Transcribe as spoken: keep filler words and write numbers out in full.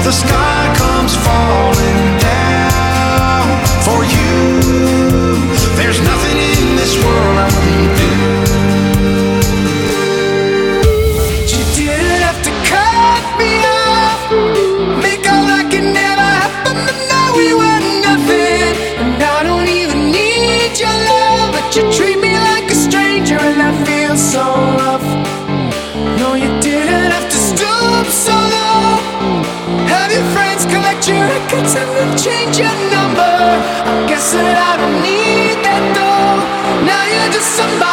the sky comes falling down for you. There's nothing in this world I wouldn't do. You didn't have to cut me off, make all like it never happened, but now we were nothing. And I don't even need your love, but you treat me like a stranger and that feels so rough. No, you didn't have to stoop so low, have your friends collect your records and then change your number. I guess that I don't need that though. Now you're just somebody